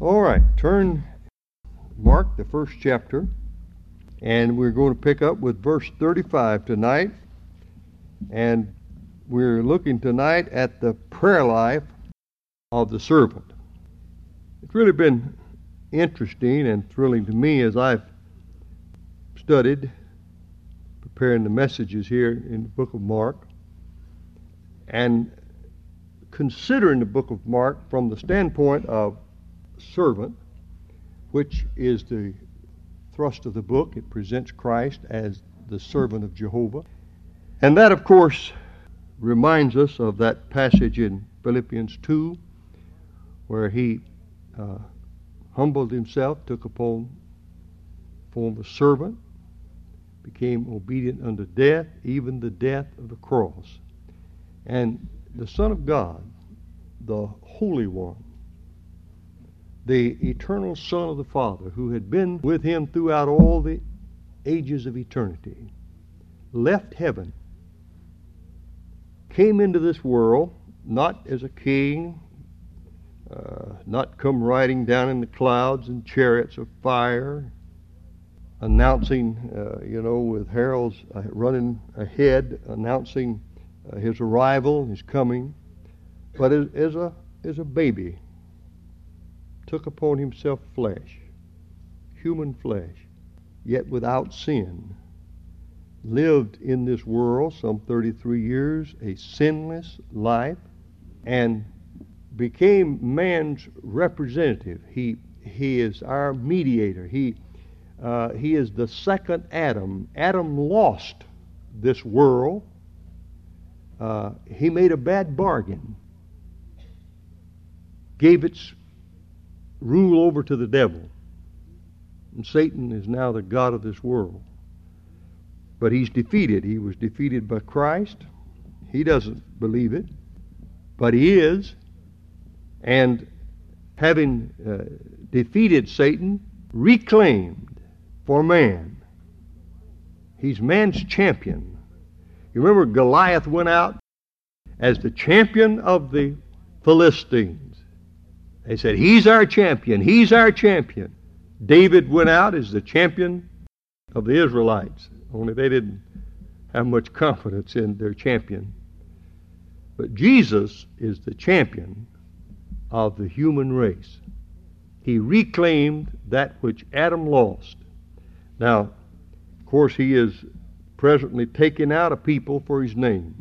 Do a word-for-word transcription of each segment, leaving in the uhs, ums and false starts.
All right, turn Mark, the first chapter, and we're going to pick up with verse thirty-five tonight. And we're looking tonight at the prayer life of the servant. It's really been interesting and thrilling to me as I've studied, preparing the messages here in the book of Mark, and considering the book of Mark from the standpoint of servant, which is the thrust of the book. It presents Christ as the servant of Jehovah. And that, of course, reminds us of that passage in Philippians two, where he uh, humbled himself, took upon form of servant, became obedient unto death, even the death of the cross. And the Son of God, the Holy One, the eternal Son of the Father, who had been with him throughout all the ages of eternity, left heaven, came into this world, not as a king, uh, not come riding down in the clouds in chariots of fire, announcing, uh, you know, with heralds uh, running ahead, announcing uh, his arrival, his coming, but as, as a as a baby, took upon himself flesh, human flesh, yet without sin, lived in this world some thirty-three years, a sinless life, and became man's representative. He he is our mediator. He uh, he is the second Adam. Adam lost this world. Uh, he made a bad bargain, gave its rule over to the devil. And Satan is now the god of this world. But he's defeated. He was defeated by Christ. He doesn't believe it, but he is. And having uh, defeated Satan, reclaimed for man. He's man's champion. You remember Goliath went out as the champion of the Philistines. They said, he's our champion, he's our champion. David went out as the champion of the Israelites, only they didn't have much confidence in their champion. But Jesus is the champion of the human race. He reclaimed that which Adam lost. Now, of course, he is presently taking out a people for his name.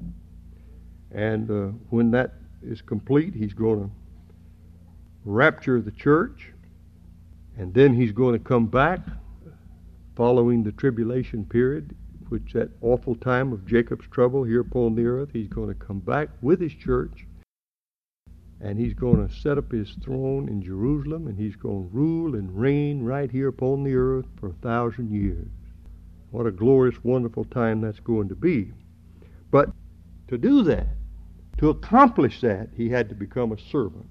And uh, when that is complete, he's going to rapture the church, and then he's going to come back following the tribulation period, which that awful time of Jacob's trouble here upon the earth. He's going to come back with his church, and he's going to set up his throne in Jerusalem, and he's going to rule and reign right here upon the earth for a thousand years. What a glorious, wonderful time that's going to be. But to do that, to accomplish that, he had to become a servant.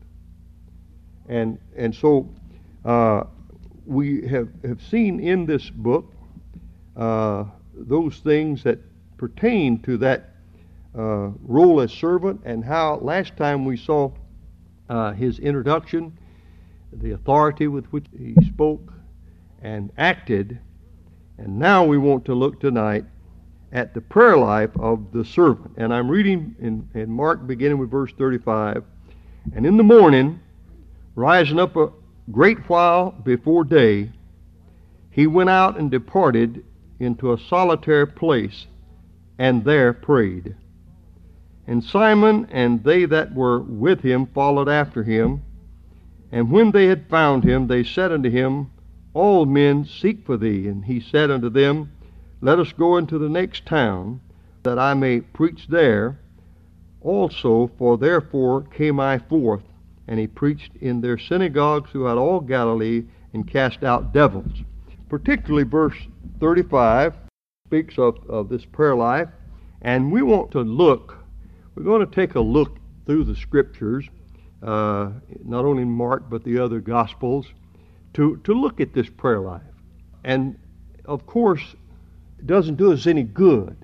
And and so uh, we have, have seen in this book uh, those things that pertain to that uh, role as servant, and how last time we saw uh, his introduction, the authority with which he spoke and acted, and now we want to look tonight at the prayer life of the servant. And I'm reading in, in Mark beginning with verse thirty-five, and in the morning, rising up a great while before day, he went out and departed into a solitary place, and there prayed. And Simon and they that were with him followed after him. And when they had found him, they said unto him, All men seek for thee. And he said unto them, Let us go into the next town, that I may preach there also, for therefore came I forth. And he preached in their synagogues throughout all Galilee, and cast out devils. Particularly verse thirty-five speaks of, of this prayer life, and we want to look, we're going to take a look through the Scriptures, uh, not only Mark but the other Gospels, to, to look at this prayer life. And of course, it doesn't do us any good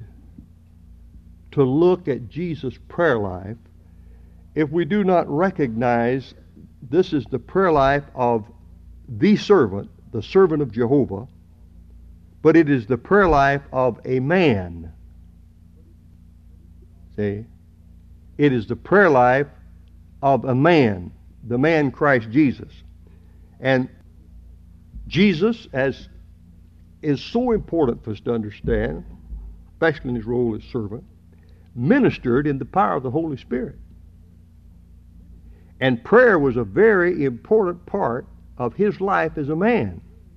to look at Jesus' prayer life if we do not recognize this is the prayer life of the servant, the servant of Jehovah, but it is the prayer life of a man. See? It is the prayer life of a man, the man Christ Jesus. And Jesus, as is so important for us to understand, especially in his role as servant, ministered in the power of the Holy Spirit. And prayer was a very important part of his life as a man.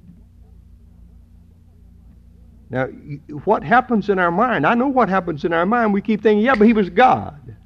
Now, what happens in our mind? I know what happens in our mind. We keep thinking, yeah, but he was God.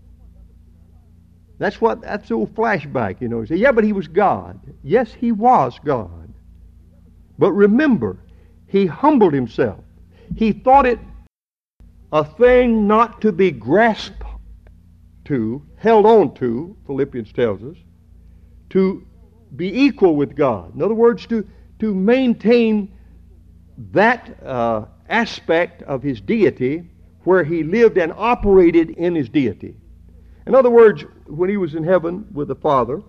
That's what, that's the old flashback, you know. You say, yeah, but he was God. Yes, he was God. But remember, he humbled himself. He thought it a thing not to be grasped to, held on to, Philippians tells us, to be equal with God. In other words, to, to maintain that uh, aspect of his deity where he lived and operated in his deity. In other words, when he was in heaven with the Father,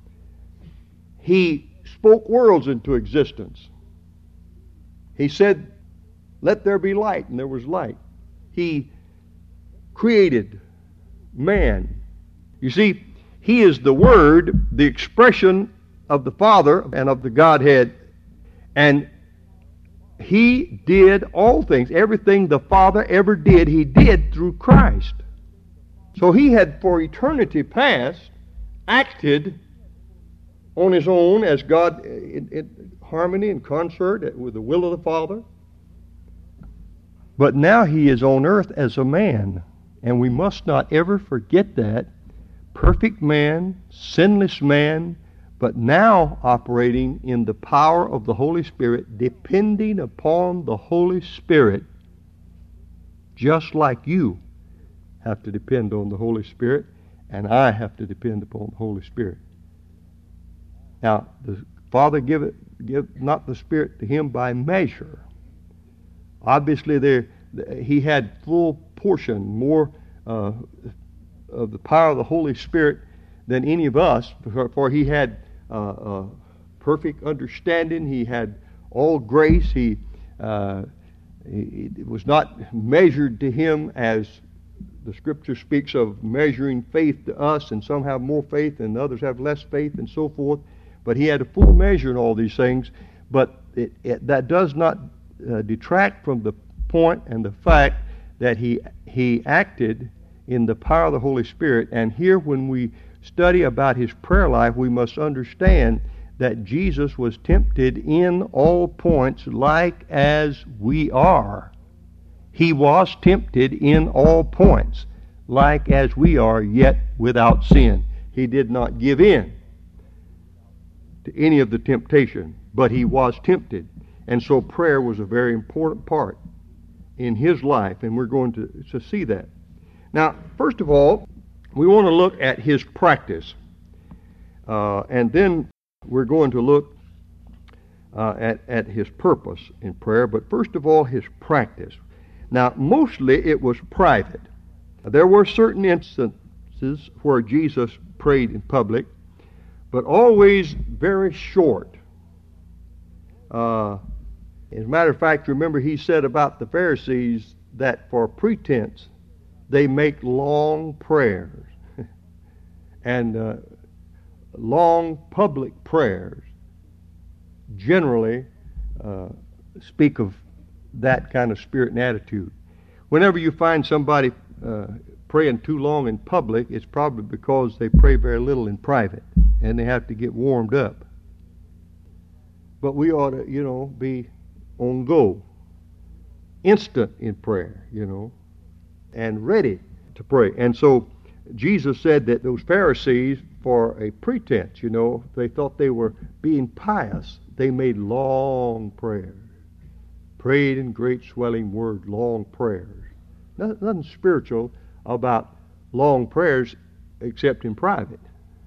he spoke worlds into existence. He said, "Let there be light," and there was light. He created man. You see, he is the Word, the expression of the Father and of the Godhead, and he did all things. Everything the Father ever did, he did through Christ. So he had for eternity past acted on his own as God in, in harmony and concert with the will of the Father. But now he is on earth as a man, and we must not ever forget that. Perfect man, sinless man, but now operating in the power of the Holy Spirit, depending upon the Holy Spirit, just like you have to depend on the Holy Spirit, and I have to depend upon the Holy Spirit. Now, the Father give it, give not the Spirit to him by measure. Obviously, there he had full portion, more uh, of the power of the Holy Spirit than any of us, for, for he had uh, uh, perfect understanding. He had all grace. He, uh, he it was not measured to him as the Scripture speaks of measuring faith to us, and some have more faith and others have less faith and so forth. But he had a full measure in all these things. But it, it, that does not uh, detract from the point and the fact that he he acted in the power of the Holy Spirit. And here, when we study about his prayer life, we must understand that Jesus was tempted in all points like as we are. He was tempted in all points like as we are, yet without sin. He did not give in to any of the temptation, but he was tempted. And so prayer was a very important part in his life, and we're going to, to see that. Now, first of all, we want to look at his practice, uh, and then we're going to look uh, at, at his purpose in prayer, but first of all, his practice. Now, mostly it was private. There were certain instances where Jesus prayed in public, but always very short. Uh, as a matter of fact, remember he said about the Pharisees that for pretense they make long prayers and uh, long public prayers generally uh, speak of that kind of spirit and attitude. Whenever you find somebody uh, praying too long in public, it's probably because they pray very little in private and they have to get warmed up. But we ought to, you know, be on go, instant in prayer, you know, and ready to pray. And so Jesus said that those Pharisees, for a pretense, you know, they thought they were being pious. They made long prayers, prayed in great swelling words, long prayers. Nothing, nothing spiritual about long prayers except in private.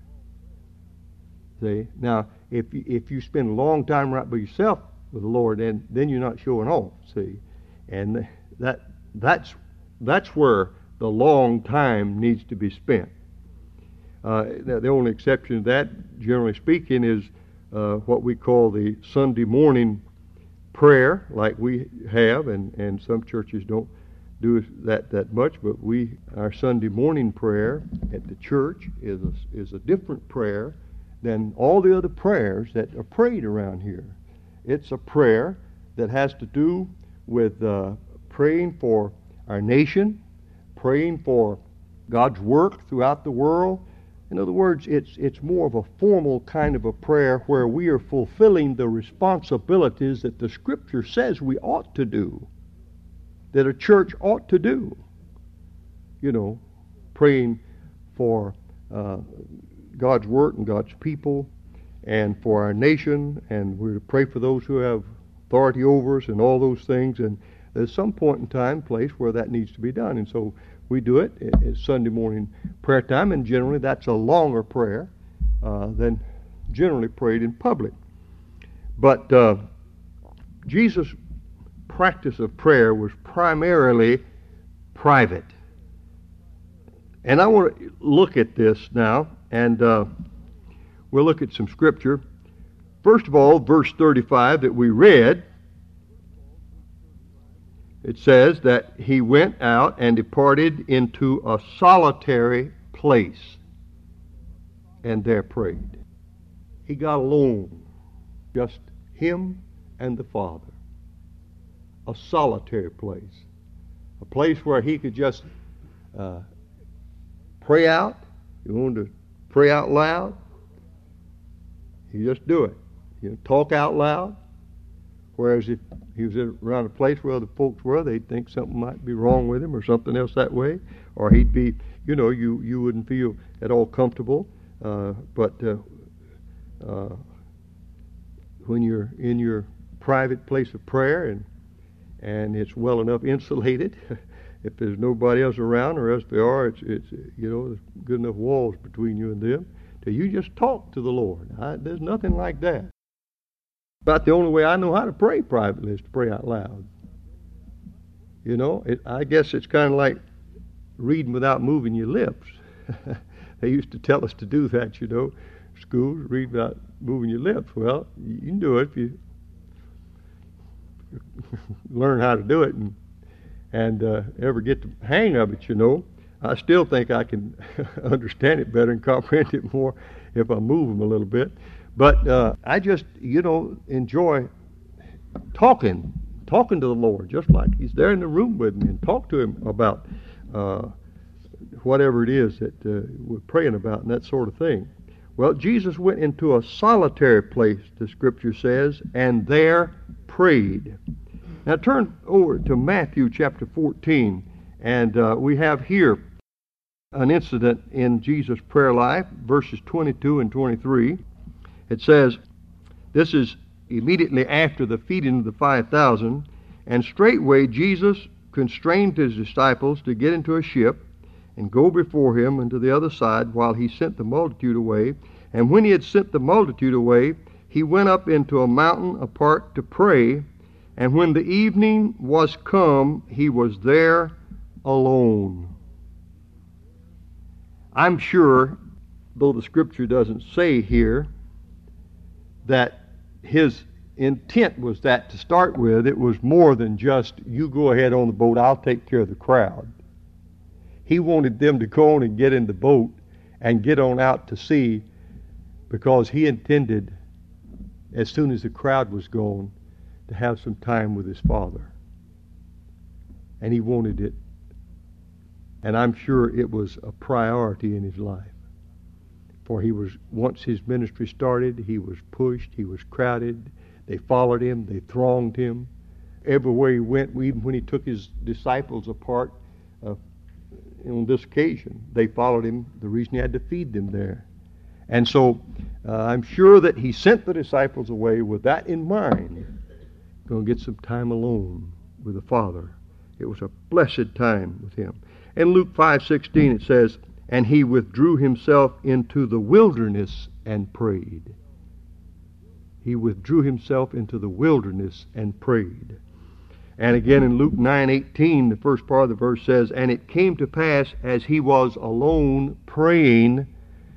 See? Now, if you, if you spend a long time right by yourself with the Lord, then then you're not showing off. See, and that that's that's where the long time needs to be spent. Uh, the only exception to that, generally speaking, is uh, what we call the Sunday morning prayer, like we have, and, and some churches don't do that that much, but we, our Sunday morning prayer at the church is a, is a different prayer than all the other prayers that are prayed around here. It's a prayer that has to do with uh, praying for our nation, praying for God's work throughout the world. In other words, it's it's more of a formal kind of a prayer where we are fulfilling the responsibilities that the Scripture says we ought to do, that a church ought to do. You know, praying for uh, God's work and God's people and for our nation, and we're to pray for those who have authority over us and all those things. And there's some point in time, place where that needs to be done. And so we do it. It's Sunday morning prayer time, and generally that's a longer prayer uh, than generally prayed in public. But uh, Jesus' practice of prayer was primarily private. And I want to look at this now, and uh, we'll look at some scripture. First of all, verse thirty-five that we read, it says that he went out and departed into a solitary place and there prayed. He got alone, just him and the Father. A solitary place, a place where he could just uh, pray out. He wanted to pray out loud, he just do it. You know, talk out loud. Whereas if he was around a place where other folks were, they'd think something might be wrong with him or something else that way, or he'd be, you know, you, you wouldn't feel at all comfortable. Uh, but uh, uh, when you're in your private place of prayer and and it's well enough insulated, if there's nobody else around, or else there are, it's it's you know, there's good enough walls between you and them, till you just talk to the Lord. I, there's nothing like that. About the only way I know how to pray privately is to pray out loud. You know, it, I guess it's kind of like reading without moving your lips. They used to tell us to do that, you know, schools, read without moving your lips. Well, you can do it if you learn how to do it and and uh, ever get the hang of it, you know. I still think I can understand it better and comprehend it more if I move them a little bit. But uh, I just, you know, enjoy talking, talking to the Lord, just like he's there in the room with me, and talk to him about uh, whatever it is that uh, we're praying about and that sort of thing. Well, Jesus went into a solitary place, the Scripture says, and there prayed. Now turn over to Matthew chapter fourteen, and uh, we have here an incident in Jesus' prayer life, verses twenty-two and twenty-three. It says, this is immediately after the feeding of the five thousand, and straightway Jesus constrained his disciples to get into a ship and go before him unto the other side while he sent the multitude away. And when he had sent the multitude away, he went up into a mountain apart to pray. And when the evening was come, he was there alone. I'm sure, though the Scripture doesn't say here, that his intent was that to start with, it was more than just, you go ahead on the boat, I'll take care of the crowd. He wanted them to go on and get in the boat and get on out to sea, because he intended, as soon as the crowd was gone, to have some time with his Father. And he wanted it. And I'm sure it was a priority in his life. For he was, once his ministry started, he was pushed, he was crowded. They followed him, they thronged him. Everywhere he went, even when he took his disciples apart uh, on this occasion, they followed him. The reason he had to feed them there. And so uh, I'm sure that he sent the disciples away with that in mind. Going to get some time alone with the Father. It was a blessed time with him. In Luke five sixteen it says, and he withdrew himself into the wilderness and prayed. He withdrew himself into the wilderness and prayed. And again in Luke nine eighteen, the first part of the verse says, and it came to pass as he was alone praying,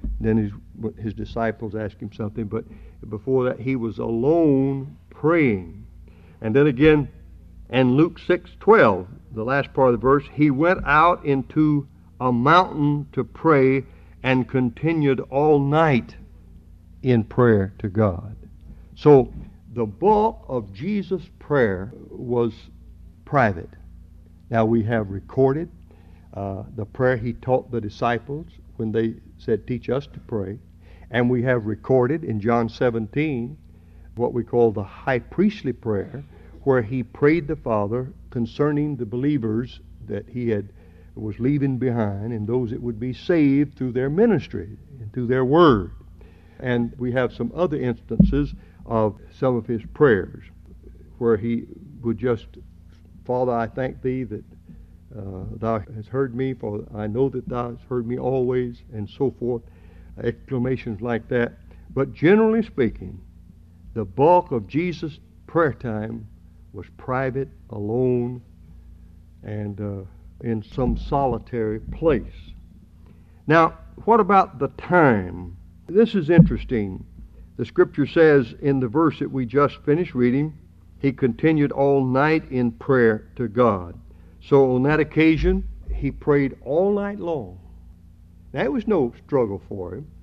Then his, his disciples asked him something, but before that he was alone praying. And then again, in Luke six twelve, the last part of the verse, he went out into a mountain to pray and continued all night in prayer to God. So the bulk of Jesus' prayer was private. Now we have recorded uh, the prayer he taught the disciples when they said, teach us to pray. And we have recorded in John seventeen what we call the high priestly prayer, where he prayed the Father concerning the believers that he had was leaving behind and those that would be saved through their ministry and through their word. And we have some other instances of some of his prayers where he would just, Father, I thank thee that uh, thou hast heard me, for I know that thou hast heard me always, and so forth, exclamations like that. But generally speaking, the bulk of Jesus' prayer time was private, alone, and uh, in some solitary place. Now, what about the time? This is interesting. The scripture says in the verse that we just finished reading, he continued all night in prayer to God. So on that occasion, he prayed all night long. Now, it was no struggle for him.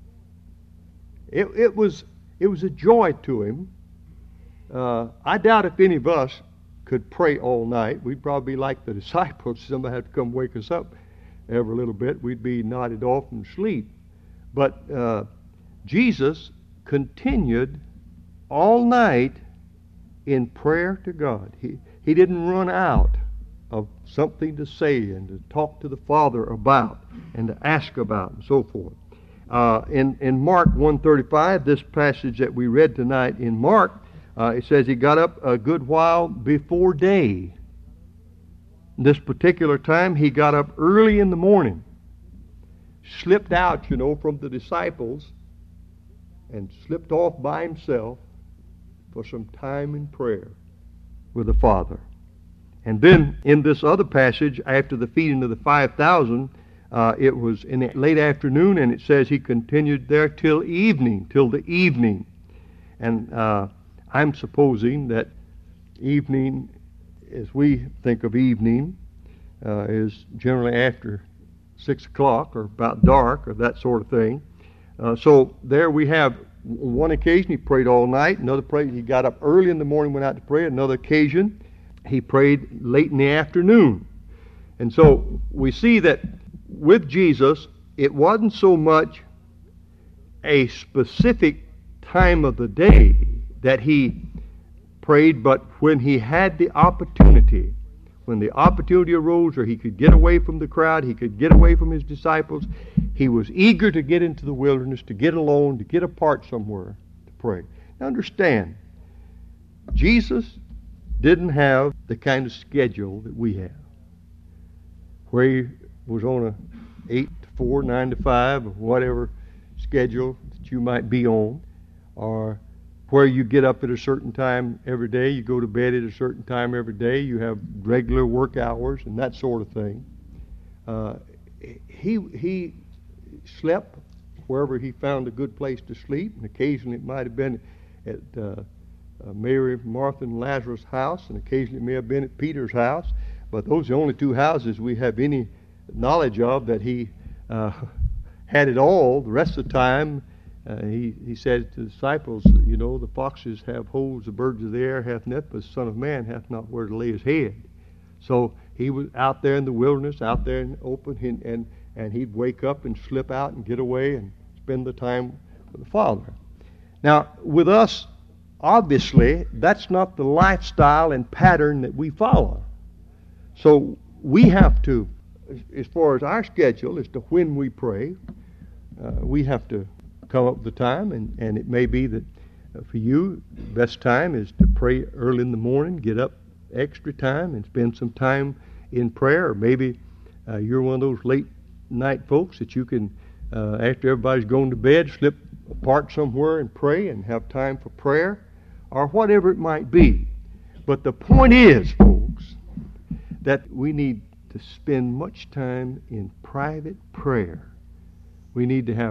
It, it was it was a joy to him. Uh, I doubt if any of us could pray all night. We'd probably be like the disciples. Somebody had to come wake us up every little bit. We'd be nodded off and sleep. But uh, Jesus continued all night in prayer to God. He, he didn't run out of something to say and to talk to the Father about and to ask about and so forth. Uh, in, in Mark one thirty-five, this passage that we read tonight in Mark, Uh, it says he got up a good while before day. This particular time, he got up early in the morning, slipped out, you know, from the disciples, and slipped off by himself for some time in prayer with the Father. And then in this other passage, after the feeding of the five thousand, uh, it was in the late afternoon, and it says he continued there till evening, till the evening. And uh, I'm supposing that evening, as we think of evening, uh, is generally after six o'clock or about dark or that sort of thing. Uh, so there we have one occasion he prayed all night. Another prayer he got up early in the morning, went out to pray. Another occasion he prayed late in the afternoon. And so we see that with Jesus, it wasn't so much a specific time of the day that he prayed, but when he had the opportunity, when the opportunity arose, or he could get away from the crowd, he could get away from his disciples, he was eager to get into the wilderness, to get alone, to get apart somewhere to pray. Now understand, Jesus didn't have the kind of schedule that we have, where he was on a eight to four, nine to five, or whatever schedule that you might be on, or where you get up at a certain time every day, you go to bed at a certain time every day, you have regular work hours and that sort of thing. Uh, he he slept wherever he found a good place to sleep, and occasionally it might have been at uh, uh, Mary, Martha, and Lazarus' house, and occasionally it may have been at Peter's house, but those are the only two houses we have any knowledge of that he uh, had it all. The rest of the time, Uh, he, he said to the disciples, you know, the foxes have holes, the birds of the air hath net, but the Son of Man hath not where to lay his head. So he was out there in the wilderness, out there in the open, and, and, and he'd wake up and slip out and get away and spend the time with the Father. Now, with us, obviously, that's not the lifestyle and pattern that we follow. So we have to, as far as our schedule as to when we pray, uh, we have to come up with the time, and, and it may be that uh, for you, the best time is to pray early in the morning, get up extra time and spend some time in prayer. Or maybe uh, you're one of those late night folks that you can, uh, after everybody's gone to bed, slip apart somewhere and pray and have time for prayer, or whatever it might be. But the point is, folks, that we need to spend much time in private prayer. We need to have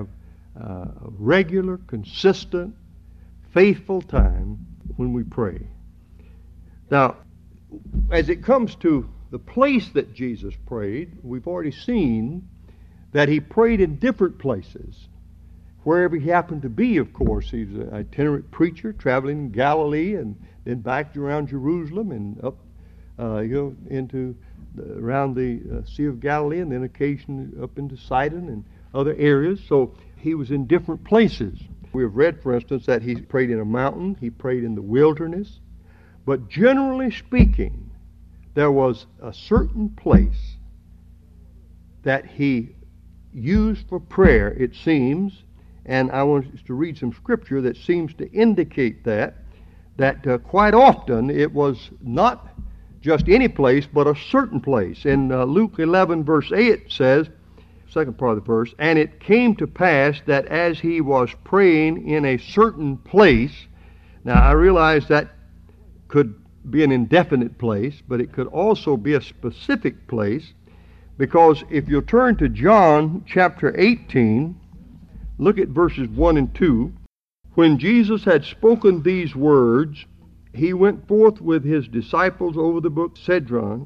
uh, regular, consistent, faithful time when we pray. Now, as it comes to the place that Jesus prayed, we've already seen that he prayed in different places. Wherever he happened to be, of course. He's an itinerant preacher traveling in Galilee and then back around Jerusalem and up uh, you know, into the, around the uh, Sea of Galilee, and then occasionally up into Sidon and other areas. So he was in different places. We have read, for instance, that he prayed in a mountain, he prayed in the wilderness. But generally speaking, there was a certain place that he used for prayer, it seems, and I want us to read some scripture that seems to indicate that, that uh, quite often it was not just any place, but a certain place. In uh, Luke eleven, verse eight, it says, second part of the verse, "And it came to pass that as he was praying in a certain place," now I realize that could be an indefinite place, but it could also be a specific place, because if you'll turn to John chapter eighteen, look at verses one and two. "When Jesus had spoken these words, he went forth with his disciples over the brook Cedron,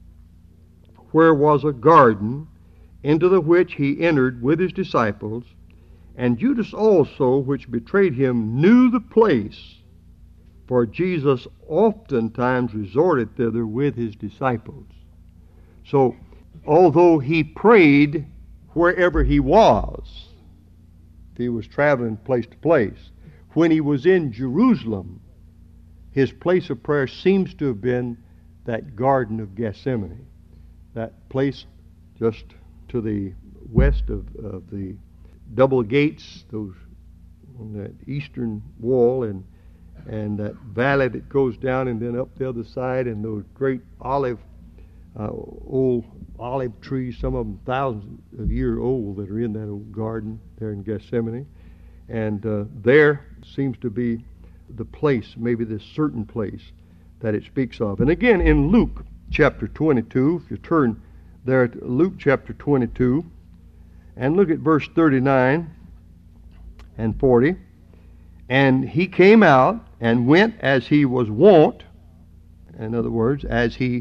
where was a garden, into the which he entered with his disciples. And Judas also, which betrayed him, knew the place, for Jesus oftentimes resorted thither with his disciples." So, although he prayed wherever he was, if he was traveling place to place, when he was in Jerusalem, his place of prayer seems to have been that Garden of Gethsemane, that place just to the west of, of the double gates, those on that eastern wall, and and that valley that goes down and then up the other side, and those great olive, uh, old olive trees, some of them thousands of years old, that are in that old garden there in Gethsemane. And uh, there seems to be the place, maybe this certain place that it speaks of. And again, in Luke chapter twenty-two, if you turn there to Luke chapter twenty-two, and look at verse thirty-nine and forty. "And he came out and went as he was wont," in other words, as he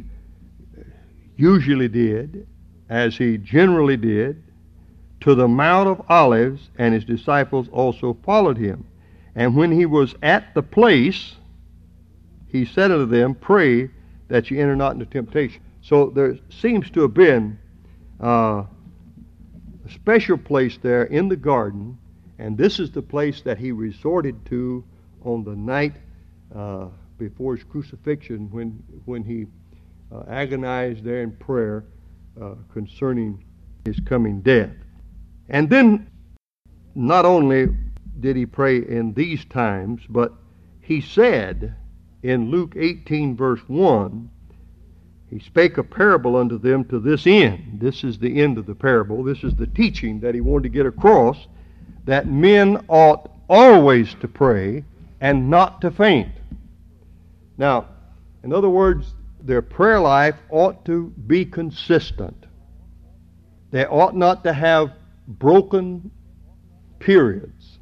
usually did, as he generally did, "to the Mount of Olives, and his disciples also followed him. And when he was at the place, he said unto them, Pray that ye enter not into temptation." So there seems to have been uh, a special place there in the garden, and this is the place that he resorted to on the night uh, before his crucifixion, when when he uh, agonized there in prayer uh, concerning his coming death. And then, not only did he pray in these times, but he said in Luke eighteen, verse one, he spake a parable unto them to this end. This is the end of the parable. This is the teaching that he wanted to get across, that men ought always to pray and not to faint. Now, in other words, their prayer life ought to be consistent. They ought not to have broken periods,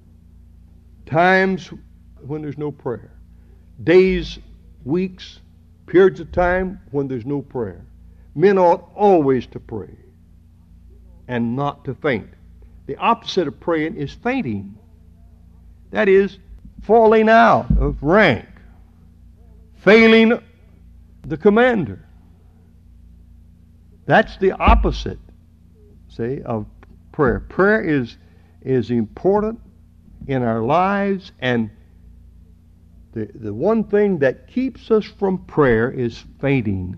times when there's no prayer, days, weeks, periods of time when there's no prayer. Men ought always to pray and not to faint. The opposite of praying is fainting. That is, falling out of rank, failing the commander. That's the opposite, see, of prayer. Prayer is, is important in our lives, and the, the one thing that keeps us from prayer is fainting,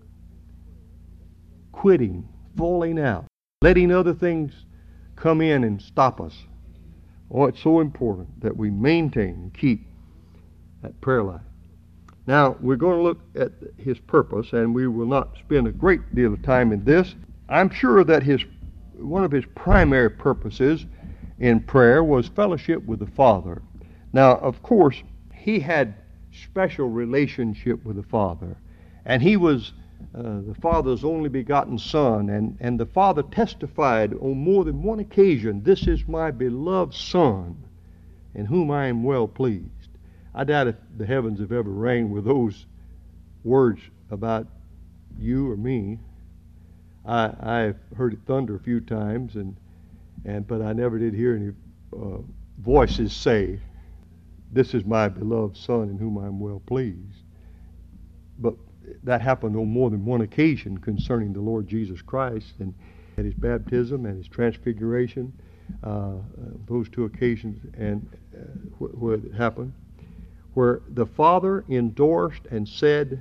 quitting, falling out, letting other things come in and stop us. Oh, it's so important that we maintain and keep that prayer life. Now, we're going to look at his purpose, and we will not spend a great deal of time in this. I'm sure that his one of his primary purposes in prayer was fellowship with the Father. Now, of course, he had special relationship with the Father, and he was uh, the Father's only begotten Son, and, and the Father testified on more than one occasion, "This is my beloved Son, in whom I am well pleased." I doubt if the heavens have ever rang with those words about you or me. I, I've heard it thunder a few times, and and but I never did hear any uh, voices say, "This is my beloved Son, in whom I am well pleased." But that happened on more than one occasion concerning the Lord Jesus Christ, and at his baptism and his transfiguration, uh, those two occasions, and uh, wh- where it happened, where the Father endorsed and said,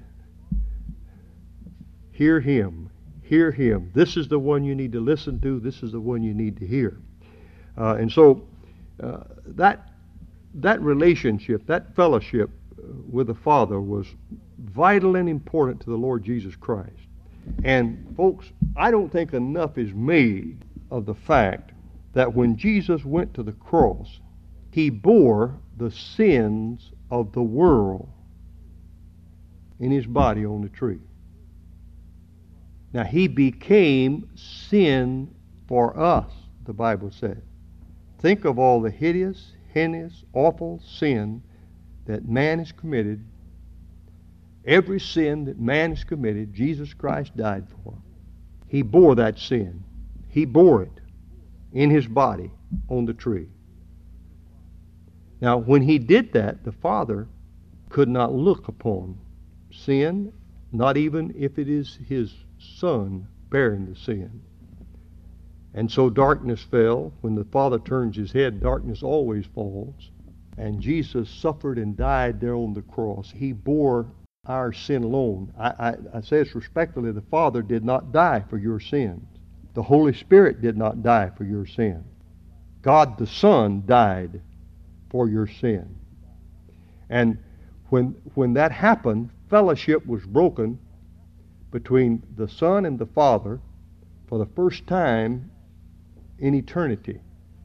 "Hear him, hear him. This is the one you need to listen to. This is the one you need to hear." Uh, and so uh, that that relationship, that fellowship with the Father was vital and important to the Lord Jesus Christ. And folks, I don't think enough is made of the fact that when Jesus went to the cross, he bore the sins of the world in his body on the tree. Now, he became sin for us, the Bible said. Think of all the hideous, heinous, awful sin that man has committed. Every sin that man has committed, Jesus Christ died for. He bore that sin. He bore it in his body on the tree. Now, when he did that, the Father could not look upon sin, not even if it is his Son bearing the sin. And so darkness fell. When the Father turns his head, darkness always falls. And Jesus suffered and died there on the cross. He bore our sin alone. I, I, I say this respectfully, the Father did not die for your sins. The Holy Spirit did not die for your sin. God the Son died for your sin. And when when that happened, fellowship was broken between the Son and the Father for the first time in eternity.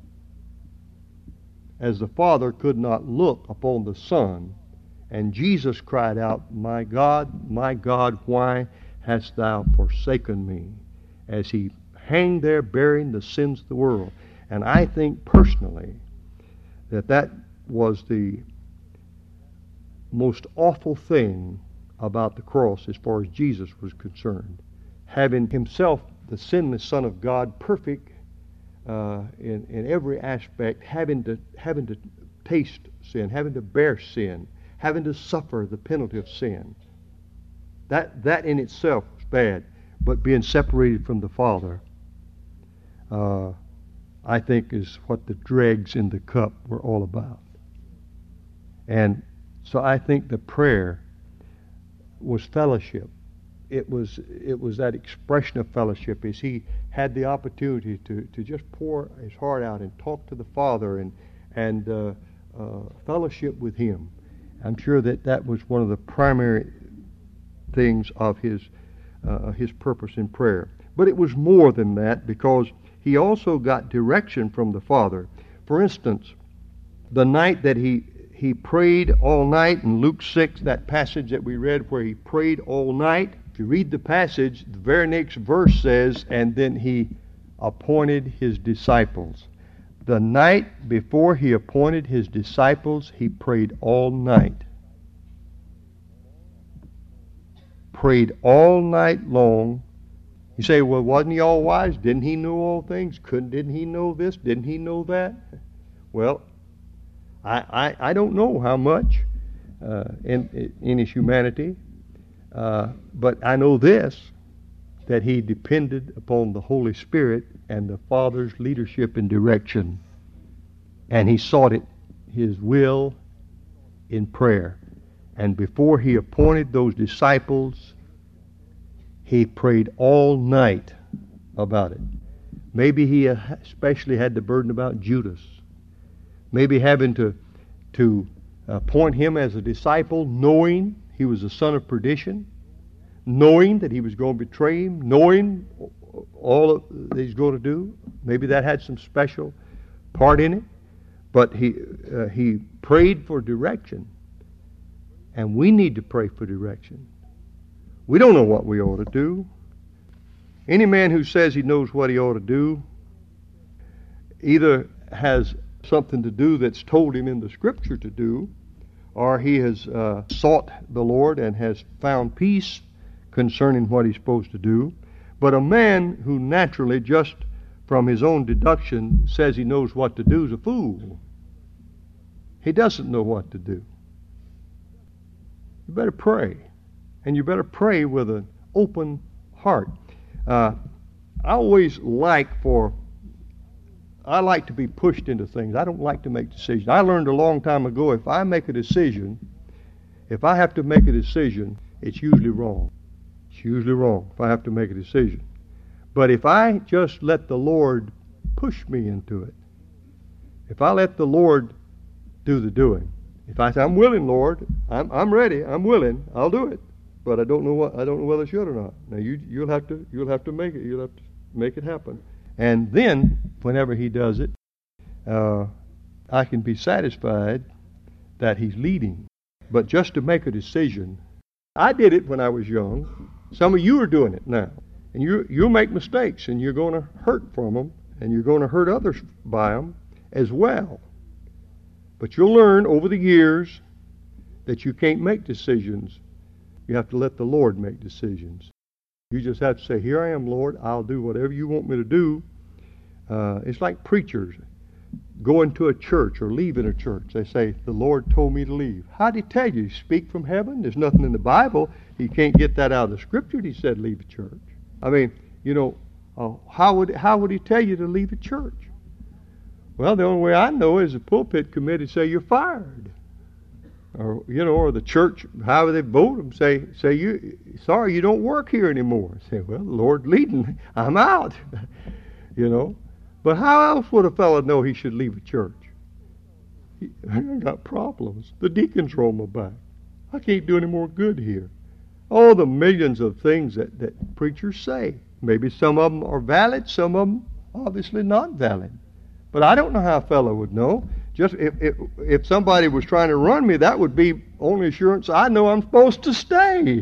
As the Father could not look upon the Son, and Jesus cried out, "My God, my God, why hast thou forsaken me?" as he hanged there bearing the sins of the world. And I think personally that that was the most awful thing about the cross as far as Jesus was concerned. Having himself, the sinless Son of God, perfect uh, in, in every aspect, having to, having to taste sin, having to bear sin, having to suffer the penalty of sin. That, that in itself was bad. But being separated from the Father, uh, I think is what the dregs in the cup were all about. And so I think the prayer was fellowship. It was it was that expression of fellowship as he had the opportunity to, to just pour his heart out and talk to the Father and and uh, uh, fellowship with him. I'm sure that that was one of the primary things of his uh, his purpose in prayer. But it was more than that, because he also got direction from the Father. For instance, the night that he he prayed all night in Luke six, that passage that we read where he prayed all night. If you read the passage, the very next verse says, "And then he appointed his disciples." The night before he appointed his disciples, he prayed all night. Prayed all night long. You say, well, wasn't he all wise? Didn't he know all things? Couldn't, didn't he know this? Didn't he know that? Well, I, I, I don't know how much uh, in, in his humanity, uh, but I know this, that he depended upon the Holy Spirit and the Father's leadership and direction. And he sought it, his will, in prayer. And before he appointed those disciples, he prayed all night about it. Maybe he especially had the burden about Judas. Maybe having to, to appoint him as a disciple, knowing he was the son of perdition, knowing that he was going to betray him, knowing all that he's going to do. Maybe that had some special part in it. But he uh, he prayed for direction. And we need to pray for direction. We don't know what we ought to do. Any man who says he knows what he ought to do either has something to do that's told him in the Scripture to do, or he has uh, sought the Lord and has found peace concerning what he's supposed to do. But a man who naturally, just from his own deduction, says he knows what to do is a fool. He doesn't know what to do. You better pray, and you better pray with an open heart. Uh, I always like for, I like to be pushed into things. I don't like to make decisions. I learned a long time ago, if I make a decision, if I have to make a decision, it's usually wrong. It's usually wrong if I have to make a decision. But if I just let the Lord push me into it, if I let the Lord do the doing, if I say, I'm willing, Lord, I'm, I'm ready, I'm willing, I'll do it. But I don't know what I don't know whether I should or not. Now you you'll have to you'll have to make it. You'll have to make it happen. And then whenever he does it, uh, I can be satisfied that he's leading. But just to make a decision, I did it when I was young. Some of you are doing it now, and you you'll make mistakes, and you're going to hurt from them, and you're going to hurt others by them as well. But you'll learn over the years that you can't make decisions. You have to let the Lord make decisions. You just have to say, here I am, Lord, I'll do whatever you want me to do. Uh, it's like preachers going to a church or leaving a church. They say, the Lord told me to leave. How'd he tell you? Speak from heaven? There's nothing in the Bible. He can't get that out of the Scripture. He said, leave a church. I mean, you know, uh, how would how would he tell you to leave a church? Well, the only way I know is the pulpit committee say you're fired. Or, you know, or the church, however they vote them, say, say you, sorry, you don't work here anymore. Say, well, the Lord leading, I'm out. You know. But how else would a fellow know he should leave a church? He, I got problems. The deacons roll my back. I can't do any more good here. Oh, the millions of things that, that preachers say. Maybe some of them are valid, some of them obviously not valid. But I don't know how a fellow would know. Just if, if if somebody was trying to run me, that would be only assurance I know I'm supposed to stay.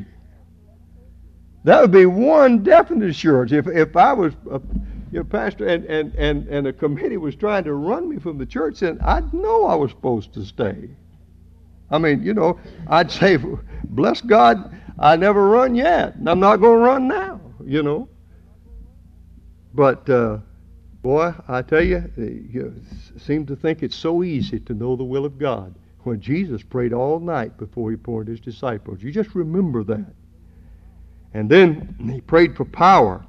That would be one definite assurance. If if I was a you know, pastor and, and, and, and a committee was trying to run me from the church, then I'd know I was supposed to stay. I mean, you know, I'd say, bless God, I never run yet, and I'm not going to run now, you know. But, uh, boy, I tell you, you seem to think it's so easy to know the will of God when Jesus prayed all night before he poured his disciples. You just remember that. And then he prayed for power.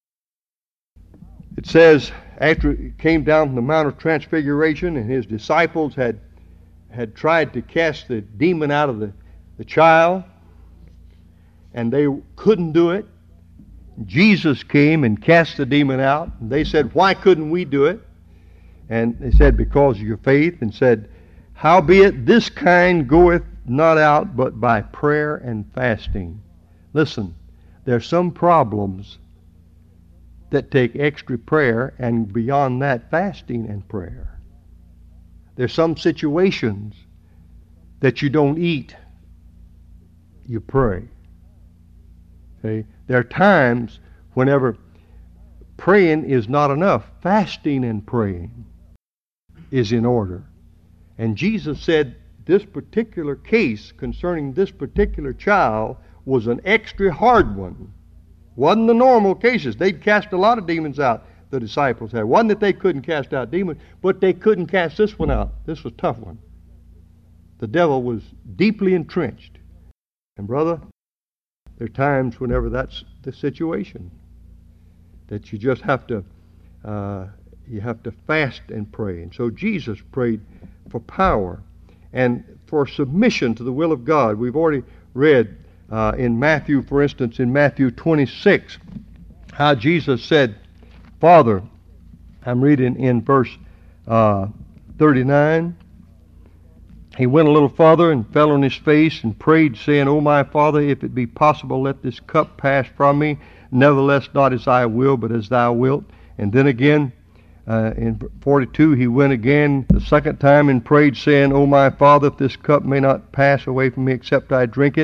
It says, after he came down from the Mount of Transfiguration and his disciples had had tried to cast the demon out of the, the child, and they couldn't do it. Jesus came and cast the demon out. And they said, why couldn't we do it? And they said, because of your faith. And said, howbeit this kind goeth not out but by prayer and fasting. Listen, there are some problems that take extra prayer, and beyond that, fasting and prayer. There's some situations that you don't eat, you pray. Okay? There are times whenever praying is not enough, fasting and praying is in order. And Jesus said this particular case concerning this particular child was an extra hard one. Wasn't the normal cases. They'd cast a lot of demons out, the disciples had. Wasn't that they couldn't cast out demons, but they couldn't cast this one out. This was a tough one. The devil was deeply entrenched. And brother, there are times whenever that's the situation that you just have to uh, you have to fast and pray. And so Jesus prayed for power and for submission to the will of God. We've already read uh, in Matthew, for instance, in Matthew twenty-six, how Jesus said, Father, I'm reading in verse uh, thirty-nine, he went a little farther and fell on his face and prayed, saying, O my Father, if it be possible, let this cup pass from me. Nevertheless, not as I will, but as thou wilt. And then again, uh, in forty-two, he went again the second time and prayed, saying, O my Father, if this cup may not pass away from me except I drink it,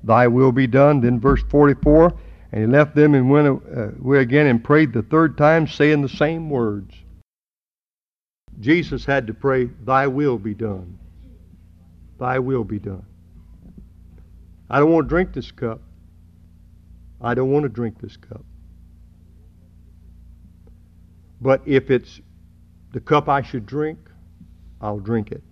thy will be done. Then verse forty-four, and he left them and went uh, away again and prayed the third time, saying the same words. Jesus had to pray, thy will be done. Thy will be done. I don't want to drink this cup. I don't want to drink this cup. But if it's the cup I should drink, I'll drink it.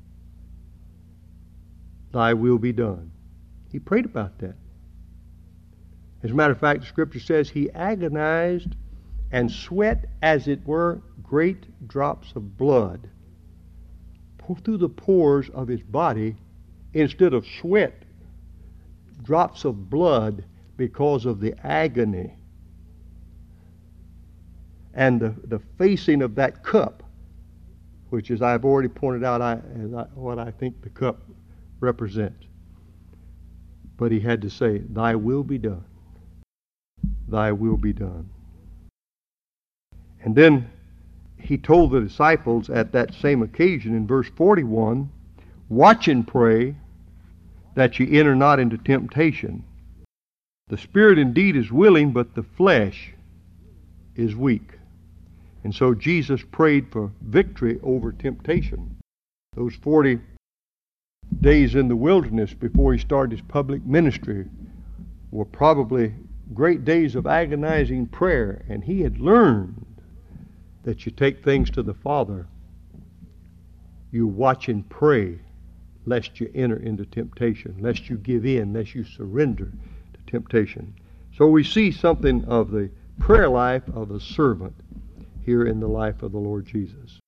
Thy will be done. He prayed about that. As a matter of fact, the scripture says he agonized and sweat, as it were, great drops of blood through the pores of his body instead of sweat, drops of blood, because of the agony and the, the facing of that cup, which, as I've already pointed out, I, as I, what I think the cup represents. But he had to say, thy will be done. Thy will be done. And then he told the disciples at that same occasion in verse forty-one, watch and pray that ye enter not into temptation. The spirit indeed is willing, but the flesh is weak. And so Jesus prayed for victory over temptation. Those forty days in the wilderness before he started his public ministry were probably great days of agonizing prayer, and he had learned that you take things to the Father, you watch and pray lest you enter into temptation, lest you give in, lest you surrender to temptation. So we see something of the prayer life of a servant here in the life of the Lord Jesus.